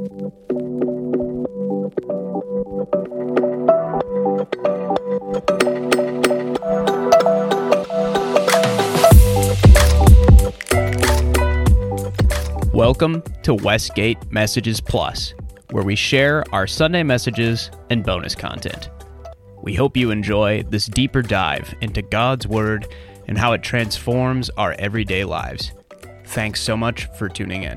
Welcome to Westgate Messages Plus, where we share our Sunday messages and bonus content. We hope you enjoy this deeper dive into God's Word and how it transforms our everyday lives. Thanks so much for tuning in.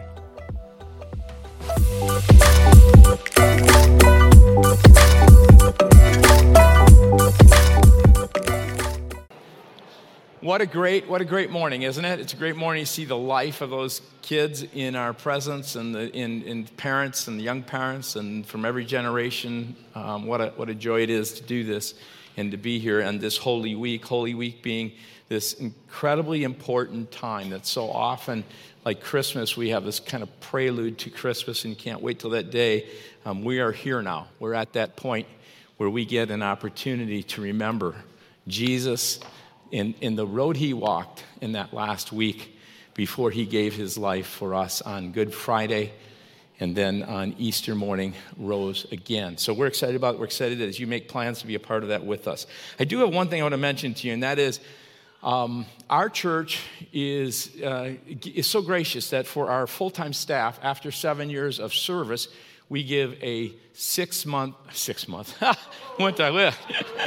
What a great morning, isn't it? It's a great morning to see the life of those kids in our presence and in parents and young parents and from every generation. What a joy it is to do this and to be here on this Holy Week being this incredibly important time that so often, like Christmas, we have this kind of prelude to Christmas and you can't wait till that day. We are here now. We're at that point where we get an opportunity to remember Jesus in the road he walked in that last week before he gave his life for us on Good Friday and then on Easter morning rose again. So we're excited about it. We're excited as you make plans to be a part of that with us. I do have one thing I want to mention to you, and that is our church is so gracious that for our full-time staff, after 7 years of service, we give a 6 month, what did I live?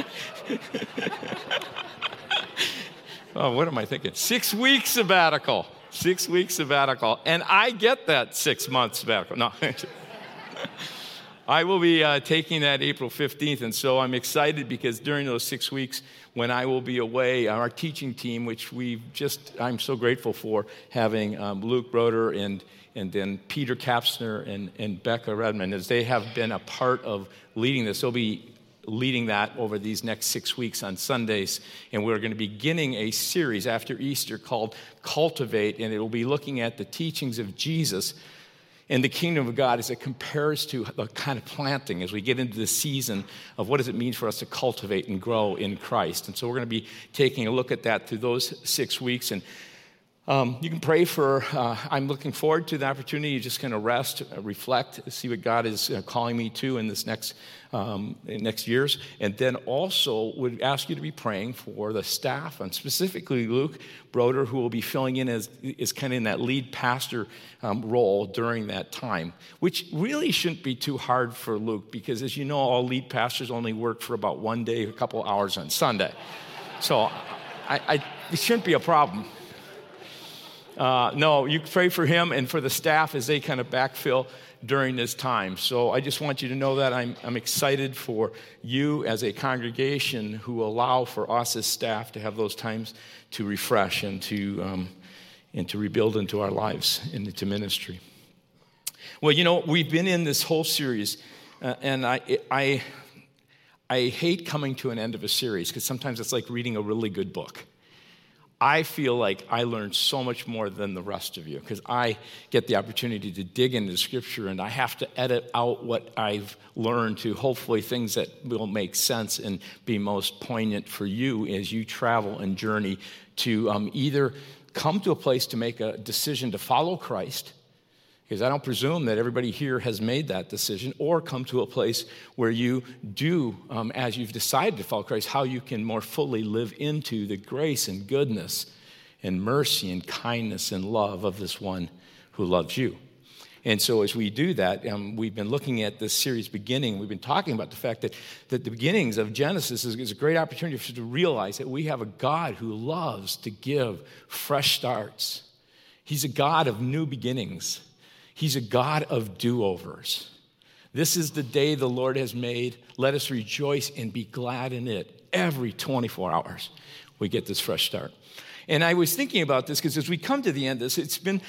Oh, what am I thinking? 6 weeks sabbatical. 6 weeks sabbatical. And I get that 6 month sabbatical. No. I will be taking that April 15th. And so I'm excited because during those 6 weeks when I will be away, our teaching team, which I'm so grateful for having Luke Broder and then Peter Kapsner and Becca Redmond, as they have been a part of leading this. They'll be leading that over these next 6 weeks on Sundays. And we're going to be beginning a series after Easter called Cultivate, and it will be looking at the teachings of Jesus and the kingdom of God as it compares to the kind of planting as we get into the season of what does it mean for us to cultivate and grow in Christ. And so we're going to be taking a look at that through those 6 weeks. And you can pray for, I'm looking forward to the opportunity to just kind of rest, reflect, see what God is calling me to in this next years. And then also would ask you to be praying for the staff, and specifically Luke Broder, who will be filling in as kind of in that lead pastor role during that time, which really shouldn't be too hard for Luke because, as you know, all lead pastors only work for about one day, a couple hours on Sunday. So it shouldn't be a problem. No, you pray for him and for the staff as they kind of backfill during this time. So I just want you to know that I'm excited for you as a congregation who allow for us as staff to have those times to refresh and to rebuild into our lives and into ministry. Well, you know, we've been in this whole series, and I hate coming to an end of a series because sometimes it's like reading a really good book. I feel like I learned so much more than the rest of you because I get the opportunity to dig into Scripture and I have to edit out what I've learned to hopefully things that will make sense and be most poignant for you as you travel and journey to either come to a place to make a decision to follow Christ, because I don't presume that everybody here has made that decision, or come to a place where you do, as you've decided to follow Christ, how you can more fully live into the grace and goodness and mercy and kindness and love of this one who loves you. And so as we do that, we've been looking at this series beginning. We've been talking about the fact that the beginnings of Genesis is a great opportunity for us to realize that we have a God who loves to give fresh starts. He's a God of new beginnings. He's a God of do-overs. This is the day the Lord has made. Let us rejoice and be glad in it. Every 24 hours, we get this fresh start. And I was thinking about this because as we come to the end of this, it's been,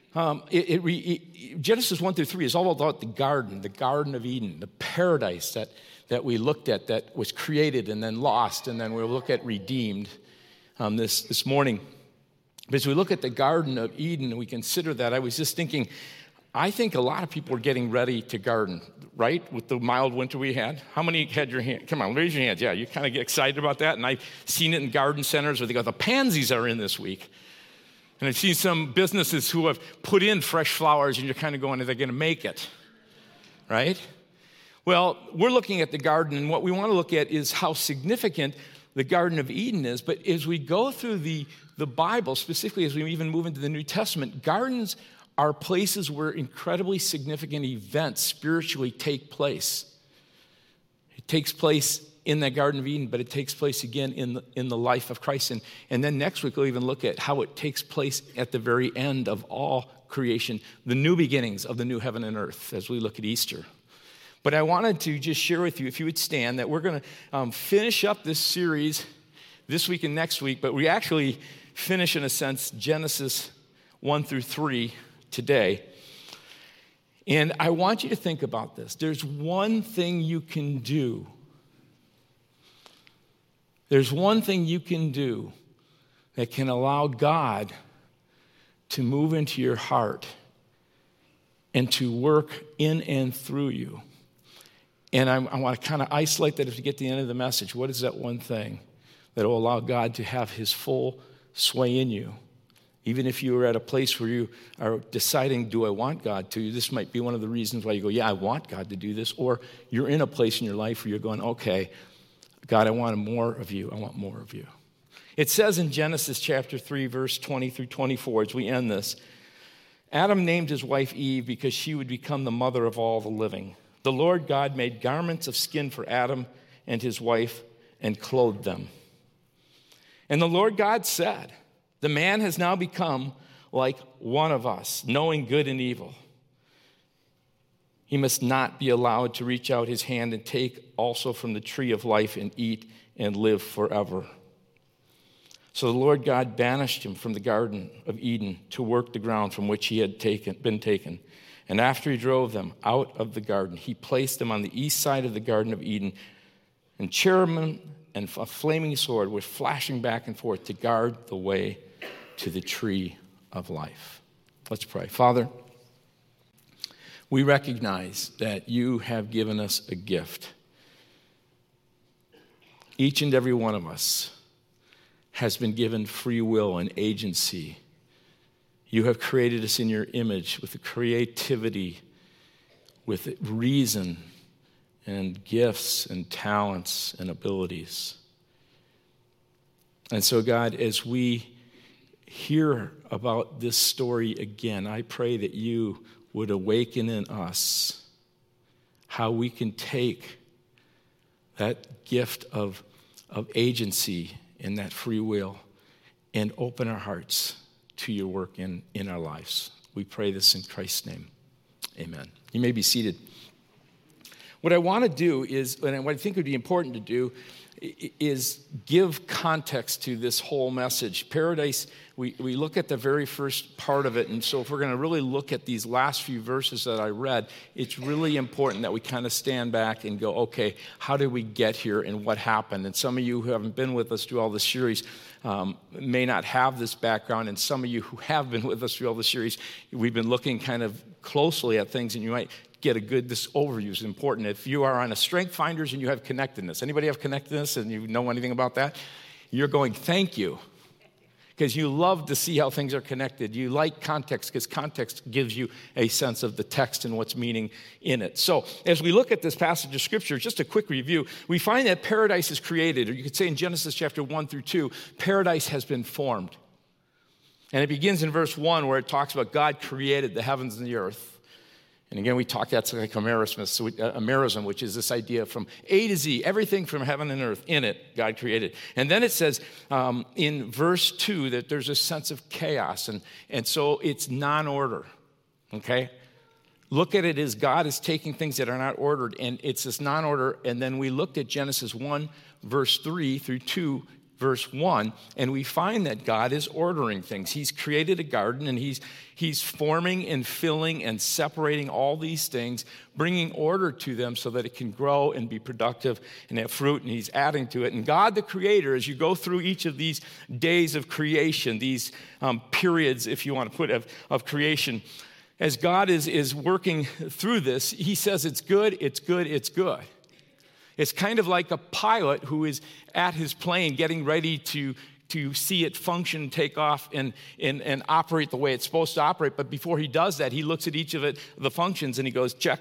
Genesis 1 through 3 is all about the Garden of Eden, the paradise that we looked at that was created and then lost, and then we'll look at redeemed this morning. But as we look at the Garden of Eden and we consider that, I was just thinking, I think a lot of people are getting ready to garden, right? With the mild winter we had. How many had your hand? Come on, raise your hands. Yeah, you kind of get excited about that. And I've seen it in garden centers where they go, the pansies are in this week. And I've seen some businesses who have put in fresh flowers and you're kind of going, are they going to make it? right? Well, we're looking at the garden, and what we want to look at is how significant the Garden of Eden is. But as we go through the Bible, specifically as we even move into the New Testament, gardens are places where incredibly significant events spiritually take place. It takes place in the Garden of Eden, but it takes place again in the life of Christ. And then next week we'll even look at how it takes place at the very end of all creation, the new beginnings of the new heaven and earth as we look at Easter. But I wanted to just share with you, if you would stand, that we're going to finish up this series this week and next week, but we actually finish, in a sense, Genesis 1 through 3 today. And I want you to think about this. There's one thing you can do. There's one thing you can do that can allow God to move into your heart and to work in and through you. And I want to kind of isolate that as we get to the end of the message. What is that one thing that will allow God to have his full sway in you? Even if you are at a place where you are deciding, do I want God to? This might be one of the reasons why you go, yeah, I want God to do this. Or you're in a place in your life where you're going, okay, God, I want more of you. I want more of you. It says in Genesis chapter 3, verse 20 through 24, as we end this, Adam named his wife Eve because she would become the mother of all the living. The Lord God made garments of skin for Adam and his wife and clothed them. And the Lord God said, the man has now become like one of us, knowing good and evil. He must not be allowed to reach out his hand and take also from the tree of life and eat and live forever. So the Lord God banished him from the Garden of Eden to work the ground from which he had been taken. And after he drove them out of the garden, he placed them on the east side of the Garden of Eden, and cherubim and a flaming sword were flashing back and forth to guard the way to the tree of life. Let's pray. Father, we recognize that you have given us a gift. Each and every one of us has been given free will and agency. You have created us in your image with the creativity, with reason and gifts and talents and abilities. And so, God, as we hear about this story again, I pray that you would awaken in us how we can take that gift of agency and that free will and open our hearts to your work in our lives. We pray this in Christ's name. Amen. You may be seated. What I want to do is, and what I think would be important to do, is give context to this whole message. Paradise, we look at the very first part of it, and so if we're going to really look at these last few verses that I read, it's really important that we kind of stand back and go, okay, how did we get here and what happened? And some of you who haven't been with us through all the series may not have this background, and some of you who have been with us through all the series, we've been looking kind of closely at things, and you might get this overview is important. If you are on a Strength Finders and you have connectedness, anybody have connectedness and you know anything about that? You're going, thank you, because you love to see how things are connected. You like context because context gives you a sense of the text and what's meaning in it. So as we look at this passage of Scripture, just a quick review, we find that paradise is created, or you could say in Genesis chapter 1 through 2, paradise has been formed. And it begins in verse 1 where it talks about God created the heavens and the earth. And again, that's like a merism, which is this idea from A to Z, everything from heaven and earth in it, God created. And then it says in verse 2 that there's a sense of chaos, and so it's non-order, okay? Look at it as God is taking things that are not ordered, and it's this non-order. And then we looked at Genesis 1, verse 3 through 2, verse 1, and we find that God is ordering things. He's created a garden, and he's forming and filling and separating all these things, bringing order to them so that it can grow and be productive and have fruit, and he's adding to it. And God, the Creator, as you go through each of these days of creation, these periods, if you want to put of creation, as God is working through this, he says it's good, it's good, it's good. It's kind of like a pilot who is at his plane getting ready to see it function, take off, and operate the way it's supposed to operate. But before he does that, he looks at each of the functions and he goes, check,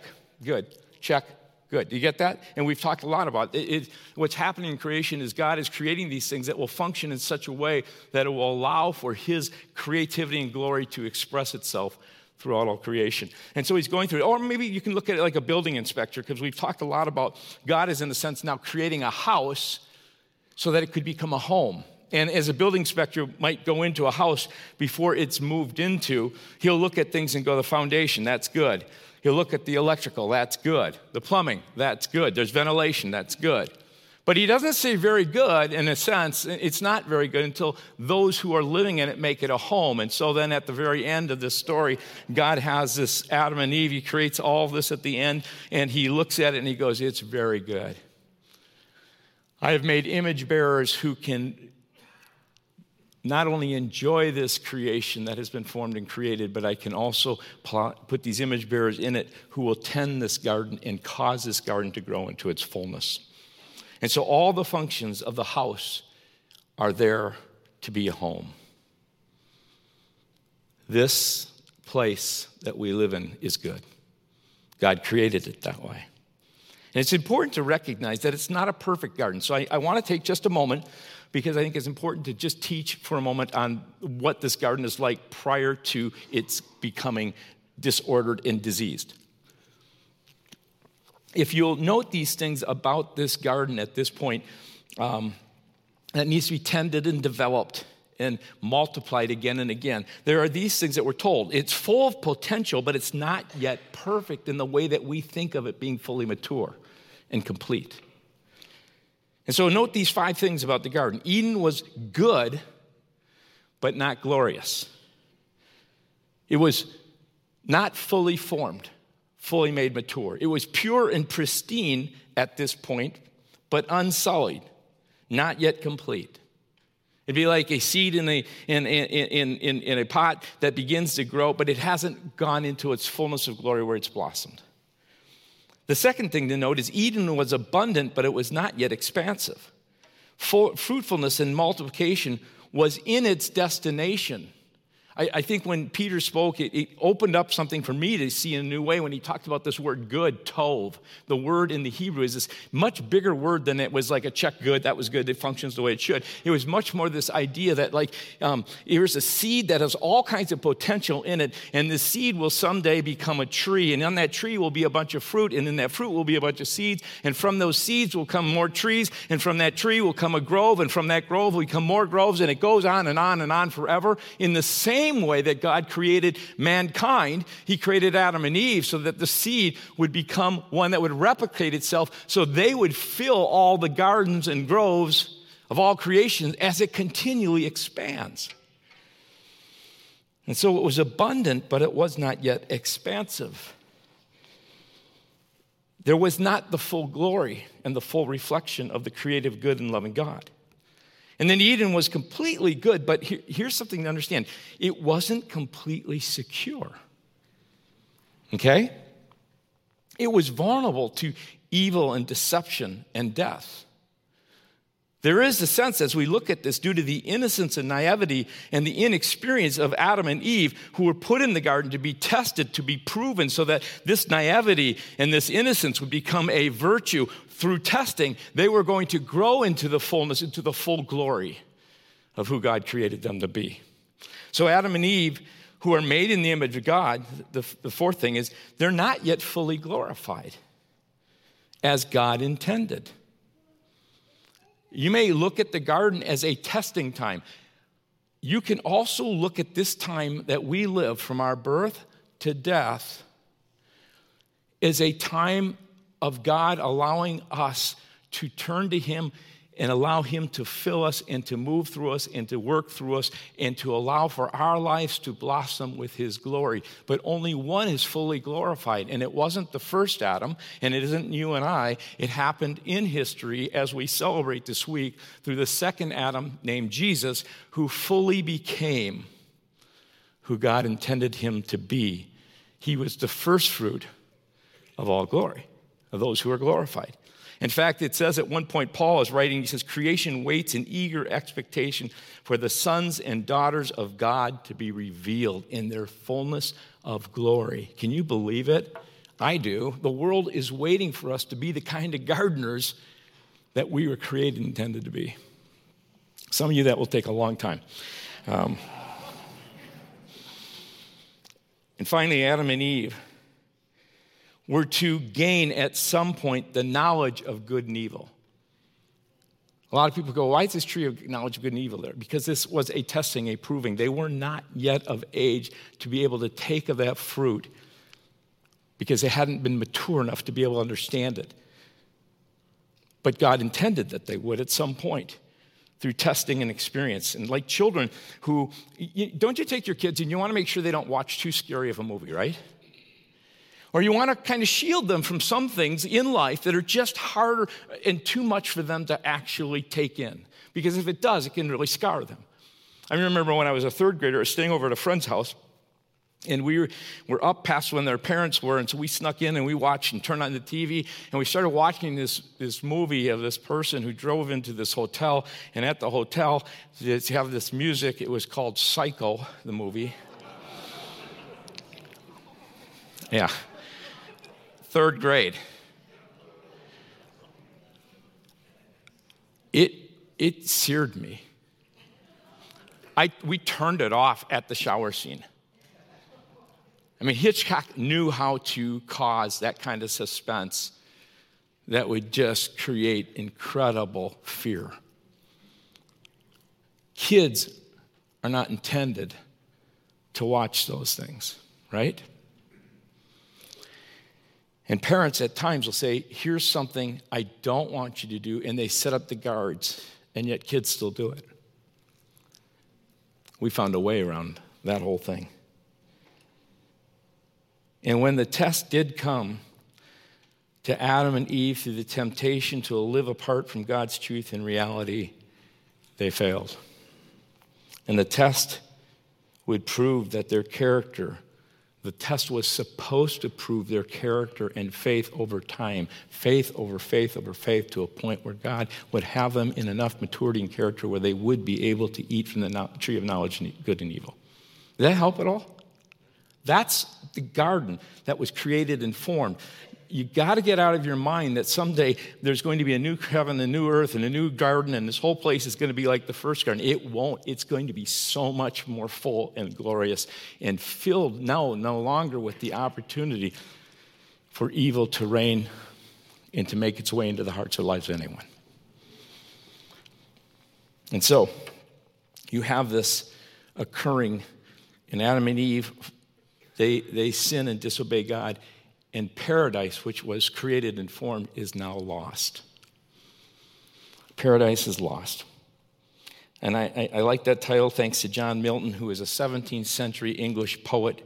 Good. Check. Good. Do you get that? And we've talked a lot about it. What's happening in creation is God is creating these things that will function in such a way that it will allow for his creativity and glory to express itself throughout all creation. And so he's going through it. Or maybe you can look at it like a building inspector, because we've talked a lot about God is, in a sense, now creating a house so that it could become a home. And as a building inspector might go into a house before it's moved into, he'll look at things and go, the foundation, that's good. He'll look at the electrical, that's good. The plumbing, that's good. There's ventilation, that's good. But he doesn't say very good in a sense. It's not very good until those who are living in it make it a home. And so then at the very end of this story, God has this Adam and Eve. He creates all this at the end, and he looks at it and he goes, it's very good. I have made image bearers who can not only enjoy this creation that has been formed and created, but I can also put these image bearers in it who will tend this garden and cause this garden to grow into its fullness. And so all the functions of the house are there to be a home. This place that we live in is good. God created it that way. And it's important to recognize that it's not a perfect garden. So I want to take just a moment, because I think it's important to just teach for a moment on what this garden is like prior to its becoming disordered and diseased. If you'll note these things about this garden at this point, that needs to be tended and developed and multiplied again and again. There are these things that we're told. It's full of potential, but it's not yet perfect in the way that we think of it being fully mature and complete. And so note these 5 things about the garden. Eden was good, but not glorious. It was not fully formed, fully made mature. It was pure and pristine at this point, but unsullied, not yet complete. It'd be like a seed in a pot that begins to grow, but it hasn't gone into its fullness of glory where it's blossomed. The second thing to note is Eden was abundant, but it was not yet expansive. Fruitfulness and multiplication was in its destination. I think when Peter spoke, it opened up something for me to see in a new way when he talked about this word good, tov. The word in the Hebrew is this much bigger word than it was like a check good, that was good, it functions the way it should. It was much more this idea that here's a seed that has all kinds of potential in it, and the seed will someday become a tree, and on that tree will be a bunch of fruit, and in that fruit will be a bunch of seeds, and from those seeds will come more trees, and from that tree will come a grove, and from that grove will come more groves, and it goes on and on and on forever. In the same way that God created mankind, he created Adam and Eve so that the seed would become one that would replicate itself, so they would fill all the gardens and groves of all creation as it continually expands. And so it was abundant, but it was not yet expansive. There was not the full glory and the full reflection of the creative good and loving God. And then Eden was completely good, but here's something to understand. It wasn't completely secure. Okay? It was vulnerable to evil and deception and death. There is a sense, as we look at this, due to the innocence and naivety and the inexperience of Adam and Eve, who were put in the garden to be tested, to be proven, so that this naivety and this innocence would become a virtue. Through testing, they were going to grow into the fullness, into the full glory of who God created them to be. So Adam and Eve, who are made in the image of God, the fourth thing is, they're not yet fully glorified as God intended. You may look at the garden as a testing time. You can also look at this time that we live from our birth to death as a time of God allowing us to turn to him and allow him to fill us and to move through us and to work through us and to allow for our lives to blossom with his glory. But only one is fully glorified, and it wasn't the first Adam, and it isn't you and I. It happened in history as we celebrate this week through the second Adam named Jesus, who fully became who God intended him to be. He was the first fruit of all glory, of those who are glorified. In fact, it says at one point, Paul is writing, he says, creation waits in eager expectation for the sons and daughters of God to be revealed in their fullness of glory. Can you believe it? I do, the world is waiting for us to be the kind of gardeners that we were created and intended to be. Some of you, that will take a long time. And finally, Adam and Eve were to gain at some point the knowledge of good and evil. A lot of people go, why is this tree of knowledge of good and evil there? Because this was a testing, a proving. They were not yet of age to be able to take of that fruit because they hadn't been mature enough to be able to understand it. But God intended that they would at some point through testing and experience. And like children who, don't you take your kids and you want to make sure they don't watch too scary of a movie, right? Or you want to kind of shield them from some things in life that are just harder and too much for them to actually take in. Because if it does, it can really scar them. I remember when I was a third grader, I was staying over at a friend's house, and we were up past when their parents were, and so we snuck in and we watched and turned on the TV, and we started watching this movie of this person who drove into this hotel, and at the hotel, they have this music. It was called Psycho, the movie. Yeah. Third grade. It seared me. We turned it off at the shower scene. I mean, Hitchcock knew how to cause that kind of suspense that would just create incredible fear. Kids are not intended to watch those things, right? And parents at times will say, here's something I don't want you to do, and they set up the guards, and yet kids still do it. We found a way around that whole thing. And when the test did come to Adam and Eve through the temptation to live apart from God's truth and reality, they failed. And the test would prove that their character, the test was supposed to prove their character and faith over time, faith over faith over faith, to a point where God would have them in enough maturity and character where they would be able to eat from the tree of knowledge of good and evil. Did that help at all? That's the garden that was created and formed. You got to get out of your mind that someday there's going to be a new heaven, a new earth, and a new garden, and this whole place is going to be like the first garden. It won't. It's going to be so much more full and glorious and filled no longer with the opportunity for evil to reign and to make its way into the hearts or lives of anyone. And so you have this occurring in Adam and Eve. They sin and disobey God. And paradise, which was created and formed, is now lost. Paradise is lost. And I like that title, thanks to John Milton, who is a 17th century English poet.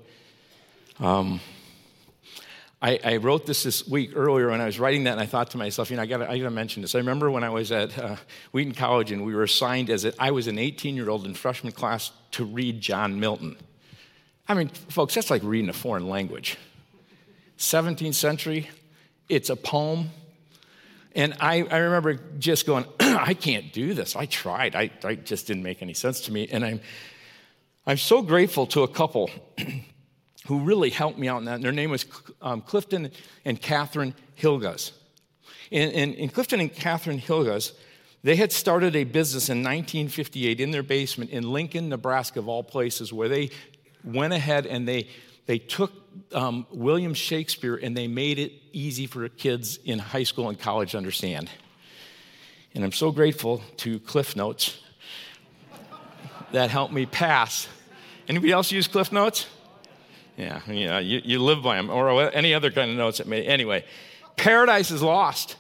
I wrote this week earlier when I was writing that, and I thought to myself, I got to mention this. I remember when I was at Wheaton College, and we were assigned I was an 18-year-old in freshman class to read John Milton. I mean, folks, that's like reading a foreign language. 17th century, it's a poem. And I remember just going, I can't do this. I tried. I just didn't make any sense to me. And I'm so grateful to a couple who really helped me out in that. And their name was Clifton and Catherine Hilgas. And Clifton and Catherine Hilgas, they had started a business in 1958 in their basement in Lincoln, Nebraska, of all places, where they went ahead and they took William Shakespeare and they made it easy for kids in high school and college to understand. And I'm so grateful to Cliff Notes that helped me pass. Anybody else use Cliff Notes? Yeah, you live by them, or any other kind of notes that may. Anyway, paradise is lost.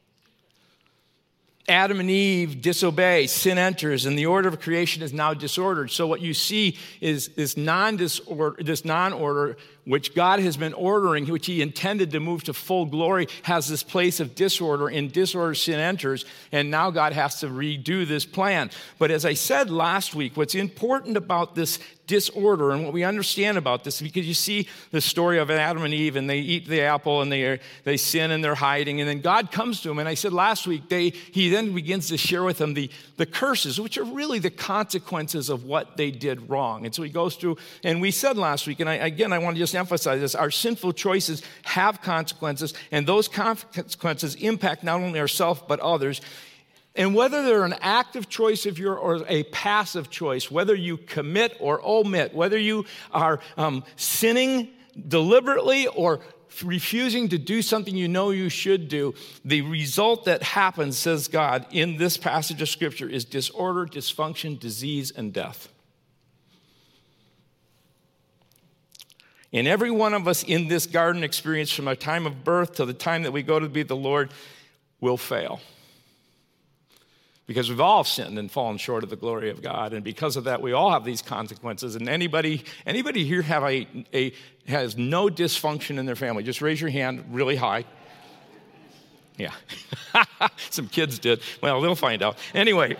Adam and Eve disobey, sin enters, and the order of creation is now disordered. So what you see is this non-order, which God has been ordering, which he intended to move to full glory, has this place of disorder. In disorder, sin enters, and now God has to redo this plan. But as I said last week, what's important about this disorder and what we understand about this, because you see the story of Adam and Eve, and they eat the apple and they sin and they're hiding, and then God comes to them. And I said last week, he then begins to share with them the curses, which are really the consequences of what they did wrong. And so he goes through, and we said last week, and I want to just emphasize this. Our sinful choices have consequences, and those consequences impact not only ourselves but others. And whether they're an active choice of yours or a passive choice, whether you commit or omit, whether you are sinning deliberately or refusing to do something you know you should do, the result that happens, says God, in this passage of Scripture is disorder, dysfunction, disease, and death. And every one of us in this garden experience, from the time of birth to the time that we go to be the Lord, will fail. Because we've all sinned and fallen short of the glory of God. And because of that, we all have these consequences. And anybody here has no dysfunction in their family? Just raise your hand really high. Yeah. Some kids did. Well, they'll find out. Anyway.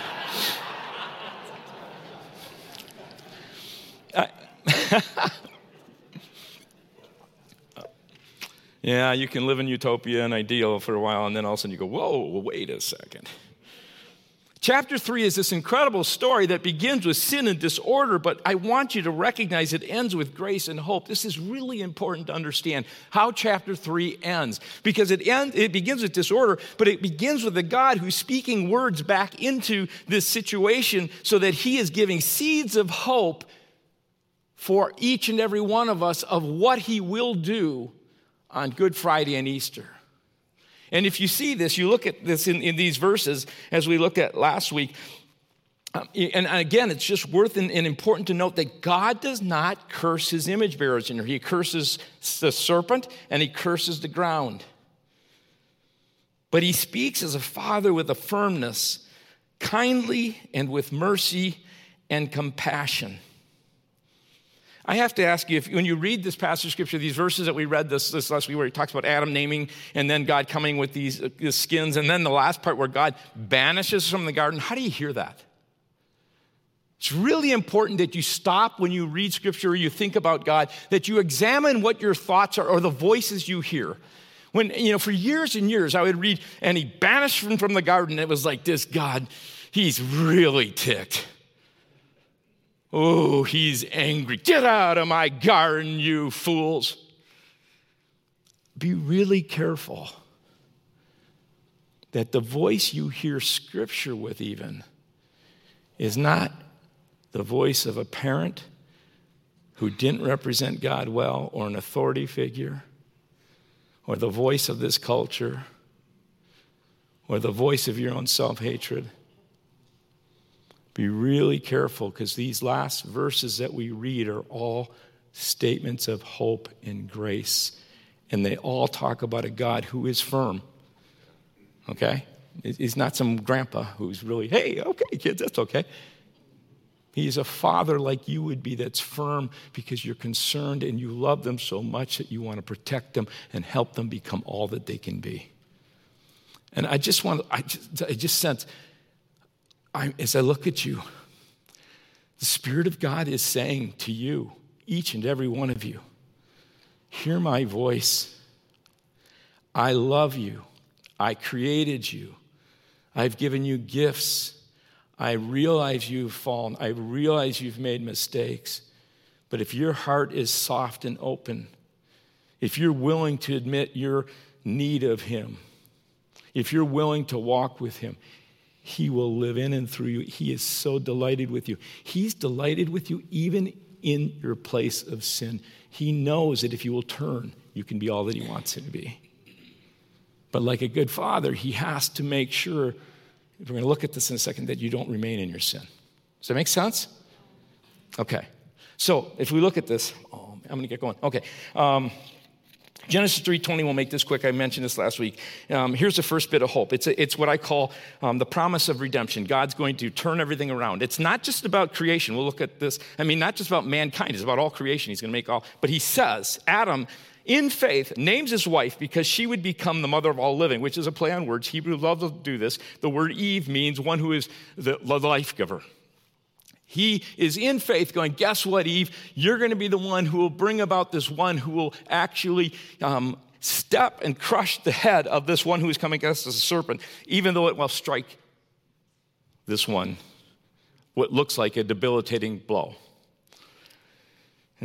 Yeah, you can live in utopia and ideal for a while, and then all of a sudden you go, whoa, wait a second. Chapter 3 is this incredible story that begins with sin and disorder, but I want you to recognize it ends with grace and hope. This is really important to understand how chapter 3 ends, because it begins with disorder, but it begins with a God who's speaking words back into this situation so that he is giving seeds of hope for each and every one of us of what he will do on Good Friday and Easter. And if you see this, you look at this in these verses, as we looked at last week, and again, it's just worth and important to note that God does not curse his image bearers in here. He curses the serpent and he curses the ground. But he speaks as a father with a firmness, kindly and with mercy and compassion. I have to ask you, if when you read this passage of Scripture, these verses that we read this last week where he talks about Adam naming and then God coming with these skins, and then the last part where God banishes from the garden, how do you hear that? It's really important that you stop when you read Scripture or you think about God, that you examine what your thoughts are or the voices you hear. When, for years and years, I would read, and he banished from the garden. It was like, this God, he's really ticked. Oh, he's angry. Get out of my garden, you fools. Be really careful that the voice you hear Scripture with even is not the voice of a parent who didn't represent God well, or an authority figure, or the voice of this culture, or the voice of your own self-hatred. Be really careful, because these last verses that we read are all statements of hope and grace. And they all talk about a God who is firm. Okay? He's not some grandpa who's really, hey, okay, kids, that's okay. He's a father like you would be that's firm because you're concerned and you love them so much that you want to protect them and help them become all that they can be. And I just sense, as I look at you, the Spirit of God is saying to you, each and every one of you, hear my voice. I love you. I created you. I've given you gifts. I realize you've fallen. I realize you've made mistakes. But if your heart is soft and open, if you're willing to admit your need of him, if you're willing to walk with him, he will live in and through you. He is so delighted with you. He's delighted with you even in your place of sin. He knows that if you will turn, you can be all that he wants you to be. But like a good father, he has to make sure, if we're going to look at this in a second, that you don't remain in your sin. Does that make sense? Okay. So if we look at this, I'm going to get going. Okay. Genesis 3:20, we'll make this quick. I mentioned this last week. Here's the first bit of hope. It's what I call the promise of redemption. God's going to turn everything around. It's not just about creation. We'll look at this. Not just about mankind. It's about all creation. He's going to make all. But he says, Adam, in faith, names his wife because she would become the mother of all living, which is a play on words. Hebrew love to do this. The word Eve means one who is the life giver. He is in faith going, guess what, Eve? You're going to be the one who will bring about this one who will actually step and crush the head of this one who is coming against us as a serpent, even though it will strike this one what looks like a debilitating blow.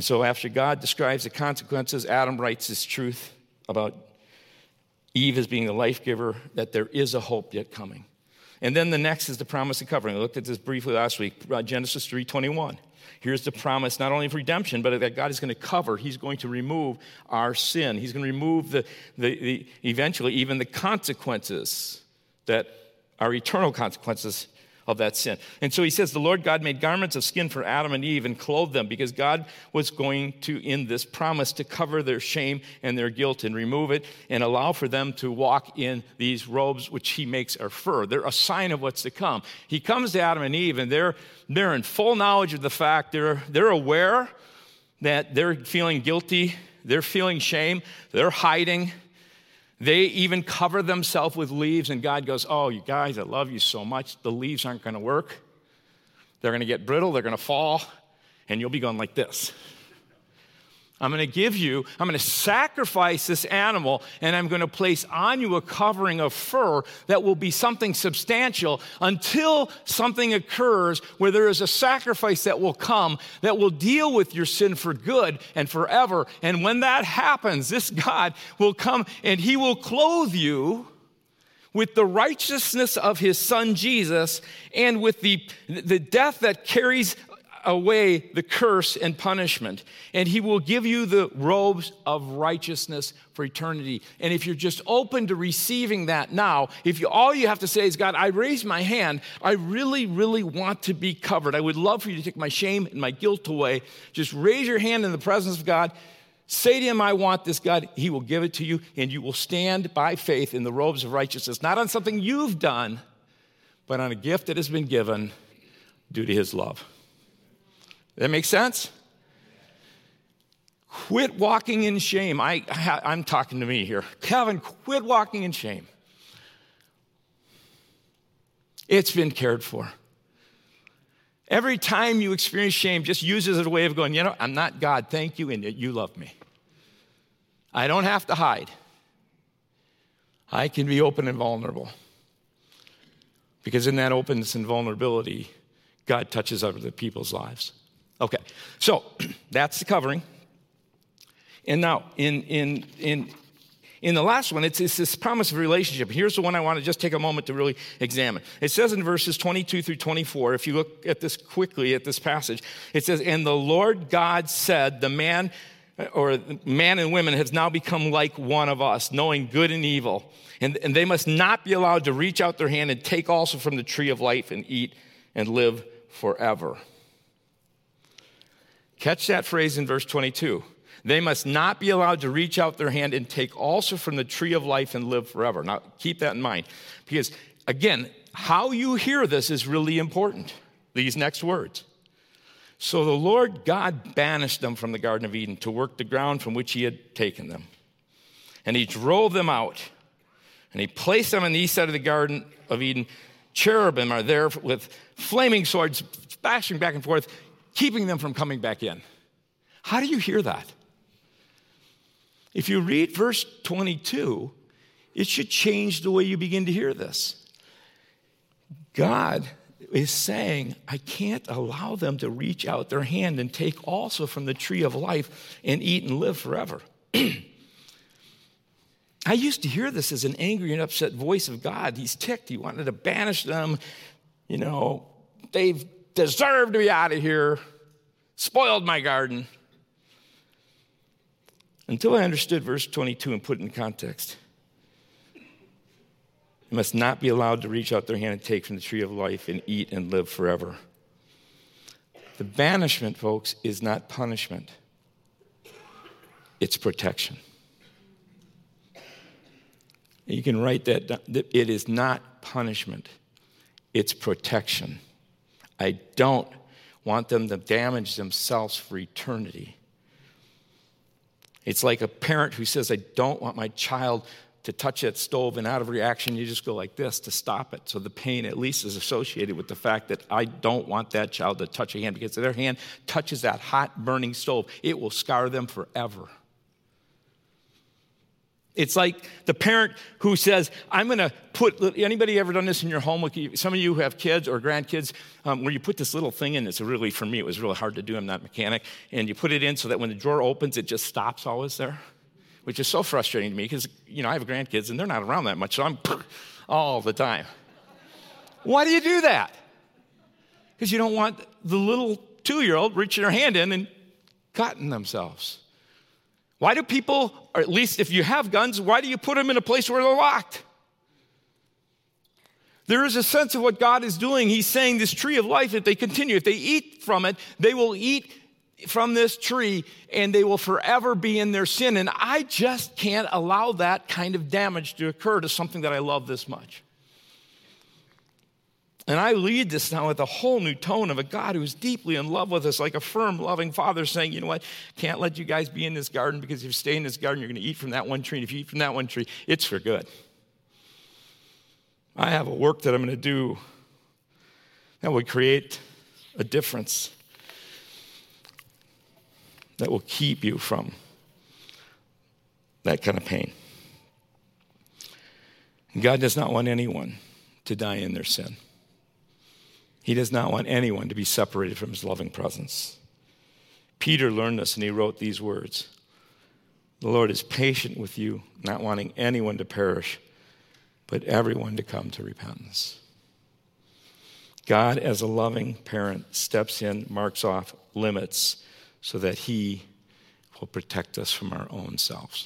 And so after God describes the consequences, Adam writes this truth about Eve as being the life giver, that there is a hope yet coming. And then the next is the promise of covering. I looked at this briefly last week, Genesis 3:21. Here's the promise not only of redemption, but that God is going to cover. He's going to remove our sin. He's going to remove the eventually even the consequences that are eternal consequences of that sin. And so he says, the Lord God made garments of skin for Adam and Eve and clothed them, because God was going to, in this promise, to cover their shame and their guilt and remove it and allow for them to walk in these robes, which he makes are fur. They're a sign of what's to come. He comes to Adam and Eve, and they're in full knowledge of the fact, they're aware that they're feeling guilty, they're feeling shame, they're hiding. They even cover themselves with leaves, and God goes, oh, you guys, I love you so much. The leaves aren't going to work. They're going to get brittle, they're going to fall, and you'll be going like this. I'm going to sacrifice this animal, and I'm going to place on you a covering of fur that will be something substantial until something occurs where there is a sacrifice that will come that will deal with your sin for good and forever. And when that happens, this God will come and he will clothe you with the righteousness of his son Jesus and with the death that carries away the curse and punishment, and he will give you the robes of righteousness for eternity. And if you're just open to receiving that now, all you have to say is, God, I raise my hand. I really, really want to be covered. I would love for you to take my shame and my guilt away. Just raise your hand in the presence of God. Say to him, I want this, God. He will give it to you, and you will stand by faith in the robes of righteousness, not on something you've done, but on a gift that has been given due to his love. That makes sense? Quit walking in shame. I'm talking to me here. Kevin, quit walking in shame. It's been cared for. Every time you experience shame, just use it as a way of going, I'm not God, thank you, and yet you love me. I don't have to hide. I can be open and vulnerable. Because in that openness and vulnerability, God touches other people's lives. Okay, so that's the covering. And now, in the last one, it's this promise of relationship. Here's the one I want to just take a moment to really examine. It says in verses 22 through 24, if you look at this quickly, at this passage, it says, and the Lord God said, the man and women has now become like one of us, knowing good and evil. And they must not be allowed to reach out their hand and take also from the tree of life and eat and live forever. Catch that phrase in verse 22. They must not be allowed to reach out their hand and take also from the tree of life and live forever. Now, keep that in mind. Because, again, how you hear this is really important. These next words. So the Lord God banished them from the Garden of Eden to work the ground from which he had taken them. And he drove them out. And he placed them on the east side of the Garden of Eden. Cherubim are there with flaming swords, bashing back and forth, keeping them from coming back in. How do you hear that? If you read verse 22, it should change the way you begin to hear this. God is saying, I can't allow them to reach out their hand and take also from the tree of life and eat and live forever. I used to hear this as an angry and upset voice of God. He's ticked. He wanted to banish them. They've deserved to be out of here. Spoiled my garden. Until I understood verse 22 and put it in context. They must not be allowed to reach out their hand and take from the tree of life and eat and live forever. The banishment, folks, is not punishment. It's protection. You can write that down. It is not punishment. It's protection. I don't want them to damage themselves for eternity. It's like a parent who says, I don't want my child to touch that stove, and out of reaction, you just go like this to stop it. So the pain at least is associated with the fact that I don't want that child to touch a hand, because if their hand touches that hot, burning stove, it will scar them forever. It's like the parent who says, I'm going to put, anybody ever done this in your home? Some of you who have kids or grandkids, where you put this little thing in. For me, it was really hard to do. I'm not a mechanic. And you put it in so that when the drawer opens, it just stops always there, which is so frustrating to me because, I have grandkids and they're not around that much, so I'm all the time. Why do you do that? Because you don't want the little 2-year-old reaching their hand in and cutting themselves. Why do people, or at least if you have guns, why do you put them in a place where they're locked? There is a sense of what God is doing. He's saying this tree of life, if they continue, if they eat from it, they will eat from this tree and they will forever be in their sin. And I just can't allow that kind of damage to occur to something that I love this much. And I lead this now with a whole new tone of a God who is deeply in love with us, like a firm, loving father saying, you know what, can't let you guys be in this garden because if you stay in this garden, you're going to eat from that one tree. And if you eat from that one tree, it's for good. I have a work that I'm going to do that will create a difference that will keep you from that kind of pain. And God does not want anyone to die in their sin. He does not want anyone to be separated from his loving presence. Peter learned this and he wrote these words. The Lord is patient with you, not wanting anyone to perish, but everyone to come to repentance. God, as a loving parent, steps in, marks off limits so that he will protect us from our own selves.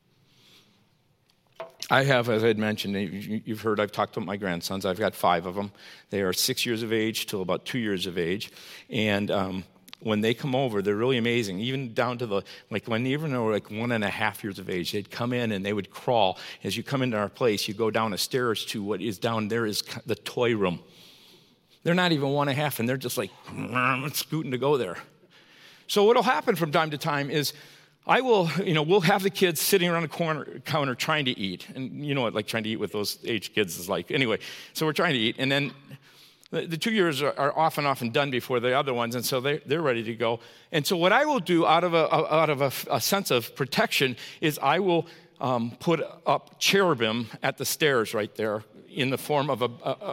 I have, as I had mentioned, you've heard I've talked about my grandsons. I've got 5 of them. They are 6 years of age till about 2 years of age. And when they come over, they're really amazing. Even down to when they were like 1.5 years of age, they'd come in and they would crawl. As you come into our place, you go down the stairs to what is down there is the toy room. They're not even 1.5, and they're just like scooting to go there. So what'll happen from time to time is we'll have the kids sitting around the counter trying to eat. And you know what, like trying to eat with those age kids is like. Anyway, so we're trying to eat. And then the 2 years are often done before the other ones. And so they're ready to go. And so what I will do out of a sense of protection is I will put up cherubim at the stairs right there in the form of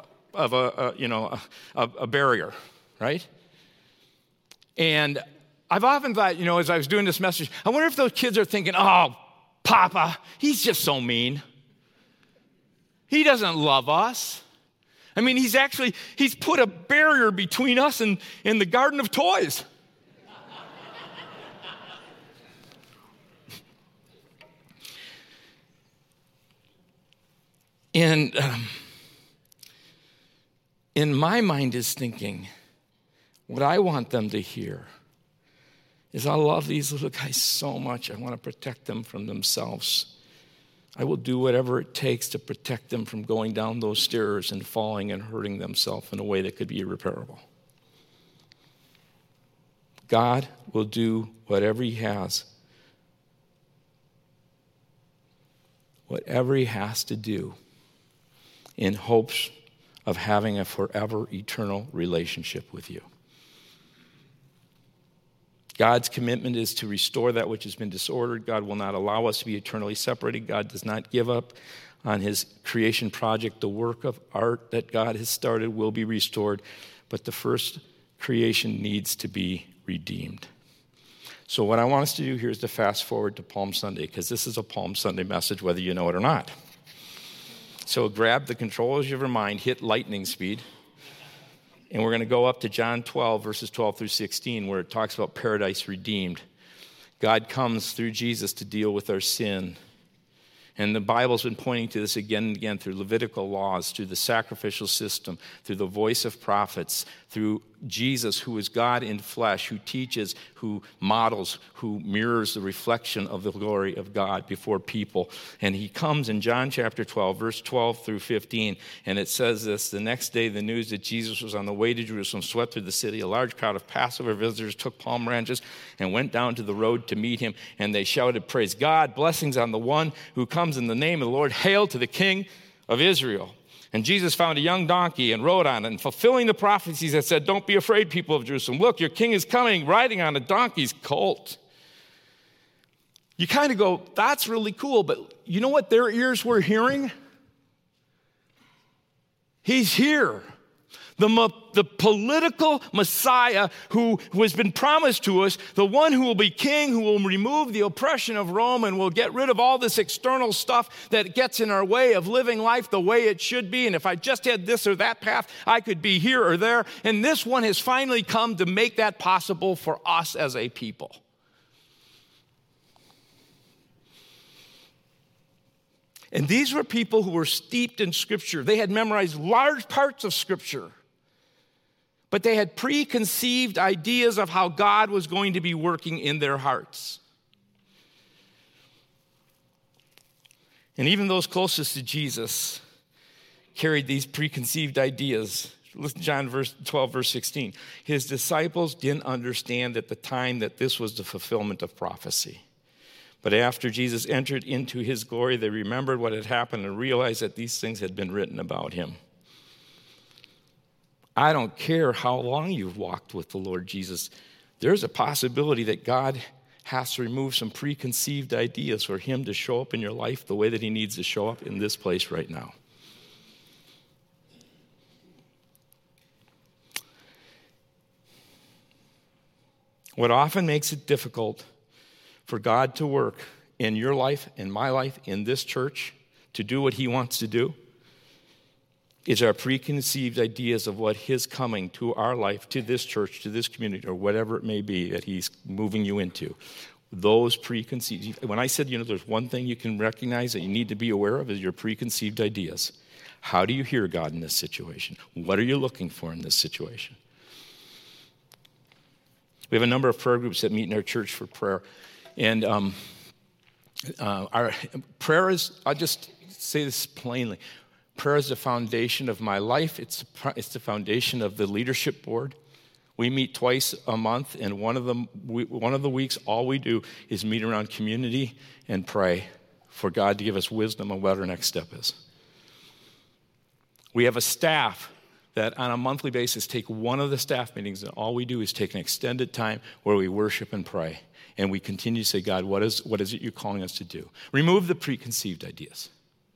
a barrier, right? And I've often thought, as I was doing this message, I wonder if those kids are thinking, oh, Papa, he's just so mean. He doesn't love us. I mean, he's put a barrier between us and the garden of toys. And in my mind is thinking, what I want them to hear is I love these little guys so much. I want to protect them from themselves. I will do whatever it takes to protect them from going down those stairs and falling and hurting themselves in a way that could be irreparable. God will do whatever he has to do in hopes of having a forever eternal relationship with you. God's commitment is to restore that which has been disordered. God will not allow us to be eternally separated. God does not give up on his creation project. The work of art that God has started will be restored, but the first creation needs to be redeemed. So what I want us to do here is to fast forward to Palm Sunday, because this is a Palm Sunday message, whether you know it or not. So grab the controls of your mind, hit lightning speed. And we're going to go up to John 12, verses 12 through 16, where it talks about paradise redeemed. God comes through Jesus to deal with our sin. And the Bible's been pointing to this again and again through Levitical laws, through the sacrificial system, through the voice of prophets, through Jesus, who is God in flesh, who teaches, who models, who mirrors the reflection of the glory of God before people. And he comes in John chapter 12, verse 12 through 15, and it says this: the next day the news that Jesus was on the way to Jerusalem swept through the city. A large crowd of Passover visitors took palm branches and went down to the road to meet him, and they shouted, "Praise God, blessings on the one who comes in the name of the Lord. Hail to the King of Israel." And Jesus found a young donkey and rode on it, and fulfilling the prophecies that said, "Don't be afraid, people of Jerusalem. Look, your king is coming, riding on a donkey's colt." you kind of go, that's really cool, but you know what their ears were hearing? He's here. The political Messiah who has been promised to us, the one who will be king, who will remove the oppression of Rome and will get rid of all this external stuff that gets in our way of living life the way it should be. And if I just had this or that path, I could be here or there. And this one has finally come to make that possible for us as a people. And these were people who were steeped in Scripture. They had memorized large parts of Scripture. But they had preconceived ideas of how God was going to be working in their hearts. And even those closest to Jesus carried these preconceived ideas. Listen to John 12, verse 16. His disciples didn't understand at the time that this was the fulfillment of prophecy. But after Jesus entered into his glory, they remembered what had happened and realized that these things had been written about him. I don't care how long you've walked with the Lord Jesus. There's a possibility that God has to remove some preconceived ideas for him to show up in your life the way that he needs to show up in this place right now. What often makes it difficult for God to work in your life, in my life, in this church, to do what he wants to do, is our preconceived ideas of what his coming to our life, to this church, to this community, or whatever it may be that he's moving you into. Those preconceived, when I said, there's one thing you can recognize that you need to be aware of is your preconceived ideas. How do you hear God in this situation? What are you looking for in this situation? We have a number of prayer groups that meet in our church for prayer. And our prayer is, I'll just say this plainly, prayer is the foundation of my life. It's the foundation of the leadership board. We meet twice a month, and one of the weeks, all we do is meet around community and pray for God to give us wisdom on what our next step is. We have a staff that on a monthly basis take one of the staff meetings, and all we do is take an extended time where we worship and pray. And we continue to say, God, what is it you're calling us to do? Remove the preconceived ideas.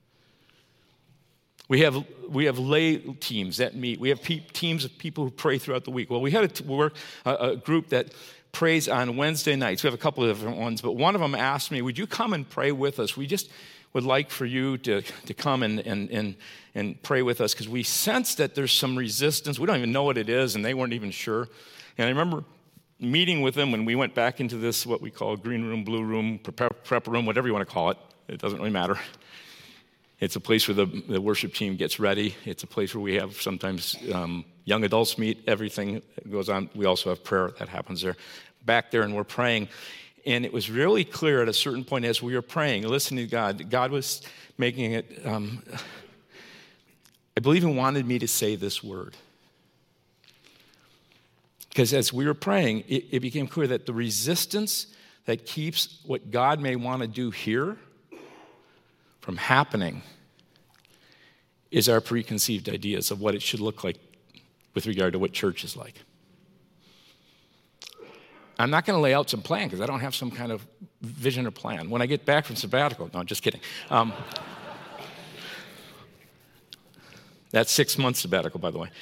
We have lay teams that meet. We have teams of people who pray throughout the week. Well, we had a group that prays on Wednesday nights. We have a couple of different ones, but one of them asked me, would you come and pray with us? We just would like for you to come and pray with us because we sense that there's some resistance. We don't even know what it is, and they weren't even sure. And I remember meeting with them when we went back into this, what we call green room, blue room, prep room, whatever you want to call it. It doesn't really matter. It's a place where the worship team gets ready. It's a place where we have sometimes young adults meet. Everything goes on. We also have prayer that happens there. Back there, and we're praying. And it was really clear at a certain point as we were praying, listening to God, God was making it, I believe he wanted me to say this word. Because as we were praying, it became clear that the resistance that keeps what God may want to do here from happening is our preconceived ideas of what it should look like with regard to what church is like. I'm not going to lay out some plan because I don't have some kind of vision or plan. When I get back from sabbatical, no, just kidding. That's 6 months sabbatical, by the way.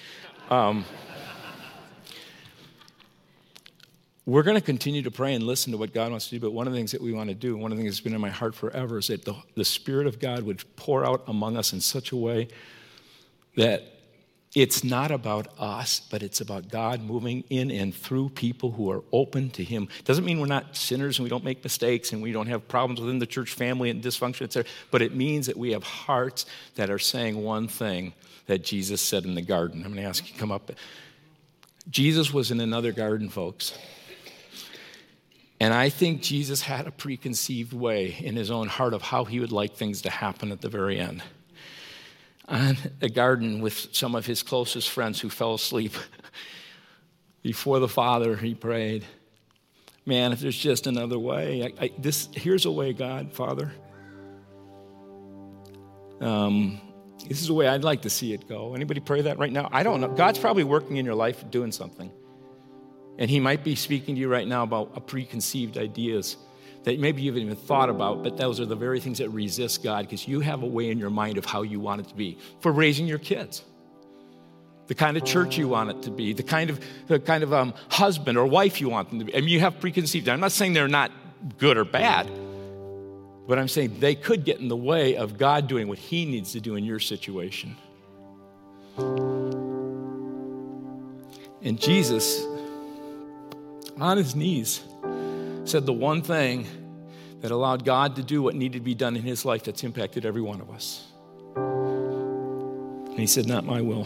We're going to continue to pray and listen to what God wants to do, but one of the things that we want to do, one of the things that's been in my heart forever, is that the Spirit of God would pour out among us in such a way that it's not about us, but it's about God moving in and through people who are open to him. Doesn't mean we're not sinners and we don't make mistakes and we don't have problems within the church family and dysfunction, etc. But it means that we have hearts that are saying one thing that Jesus said in the garden. I'm going to ask you to come up. Jesus was in another garden, folks. And I think Jesus had a preconceived way in his own heart of how he would like things to happen at the very end. On a garden with some of his closest friends who fell asleep. Before the Father, he prayed, man, if there's just another way. Here's a way, God, Father. This is the way I'd like to see it go. Anybody pray that right now? I don't know. God's probably working in your life doing something. And he might be speaking to you right now about preconceived ideas that maybe you haven't even thought about, but those are the very things that resist God because you have a way in your mind of how you want it to be for raising your kids. The kind of church you want it to be, the kind of husband or wife you want them to be. I mean, you have preconceived. I'm not saying they're not good or bad, but I'm saying they could get in the way of God doing what he needs to do in your situation. And Jesus, on his knees, said the one thing that allowed God to do what needed to be done in his life that's impacted every one of us. And he said, not my will,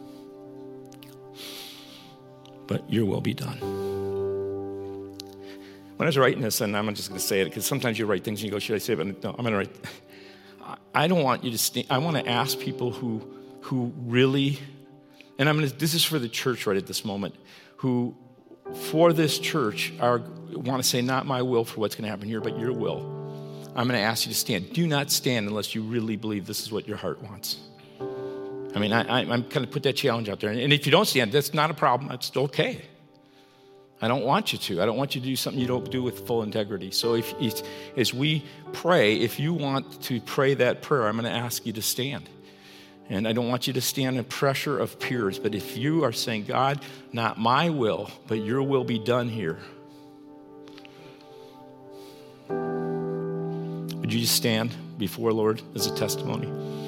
but your will be done. When I was writing this, and I'm just going to say it, because sometimes you write things and you go, should I say it? But no, I'm going to write. I don't want you to I want to ask people who really, and this is for the church right at this moment, who for this church want to say, not my will for what's going to happen here, but your will. I'm going to ask you to stand. Do not stand unless you really believe this is what your heart wants. I mean, I'm kind of put that challenge out there. And if you don't stand, that's not a problem. That's okay. I don't want you to. I don't want you to do something you don't do with full integrity. So as we pray, if you want to pray that prayer, I'm going to ask you to stand. And I don't want you to stand in pressure of peers. But if you are saying, God, not my will, but your will be done here. Would you just stand before Lord as a testimony?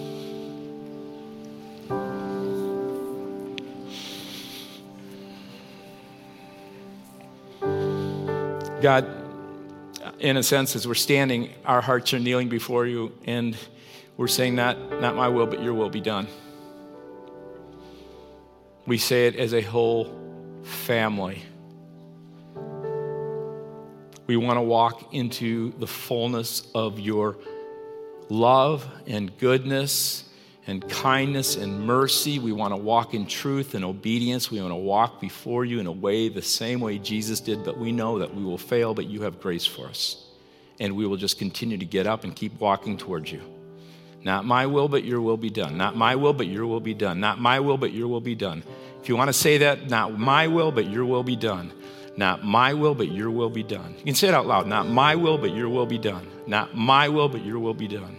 God, in a sense, as we're standing, our hearts are kneeling before you, and we're saying, not my will, but your will be done. We say it as a whole family. We want to walk into the fullness of your love and goodness and kindness and mercy. We want to walk in truth and obedience. We want to walk before you in a way, the same way Jesus did, but we know that we will fail, but you have grace for us. And we will just continue to get up and keep walking towards you. Not my will, but your will be done. Not my will, but your will be done. Not my will, but your will be done. If you want to say that, not my will, but your will be done. Not my will, but your will be done. You can say it out loud. Not my will, but your will be done. Not my will, but your will be done.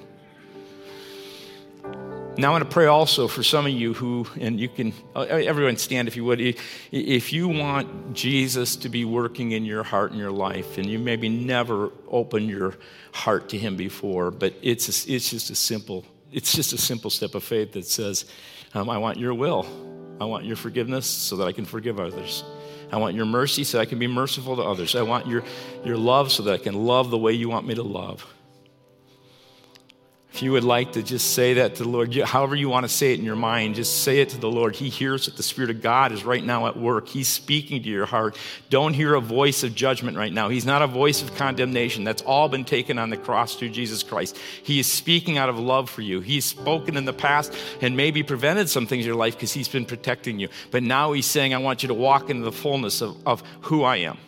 Now I want to pray also for some of you who, and you can, everyone stand if you would. If you want Jesus to be working in your heart and your life, and you maybe never opened your heart to him before, but it's just a simple step of faith that says, I want your will. I want your forgiveness so that I can forgive others. I want your mercy so I can be merciful to others. I want your love so that I can love the way you want me to love. If you would like to just say that to the Lord, however you want to say it in your mind, just say it to the Lord. He hears that the Spirit of God is right now at work. He's speaking to your heart. Don't hear a voice of judgment right now. He's not a voice of condemnation. That's all been taken on the cross through Jesus Christ. He is speaking out of love for you. He's spoken in the past and maybe prevented some things in your life because he's been protecting you. But now he's saying, I want you to walk into the fullness of who I am.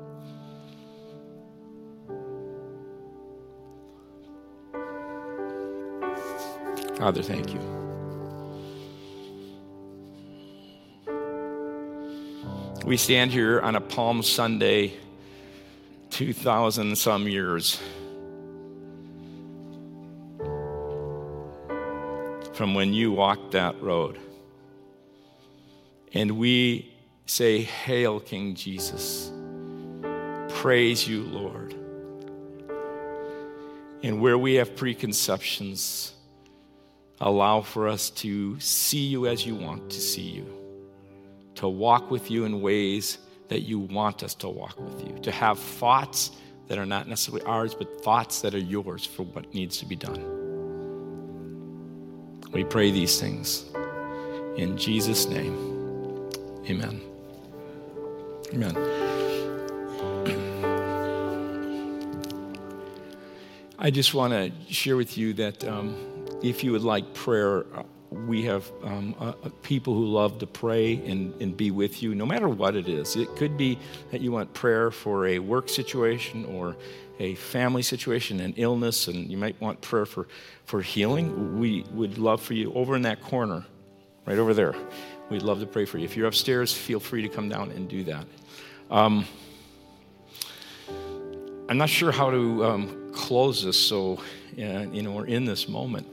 Father, thank you. We stand here on a Palm Sunday, 2,000 some years from when you walked that road. And we say, Hail, King Jesus. Praise you, Lord. And where we have preconceptions, allow for us to see you as you want to see you, to walk with you in ways that you want us to walk with you, to have thoughts that are not necessarily ours, but thoughts that are yours for what needs to be done. We pray these things in Jesus' name. Amen. Amen. I just want to share with you that if you would like prayer, we have people who love to pray and be with you, no matter what it is. It could be that you want prayer for a work situation or a family situation, an illness, and you might want prayer for healing. We would love for you over in that corner, right over there. We'd love to pray for you. If you're upstairs, feel free to come down and do that. I'm not sure how to close this, so we're in this moment.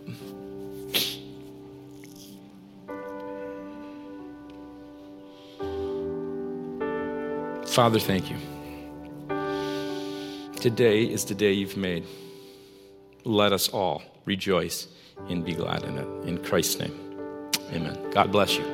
Father, thank you. Today is the day you've made. Let us all rejoice and be glad in it. In Christ's name, amen. God bless you.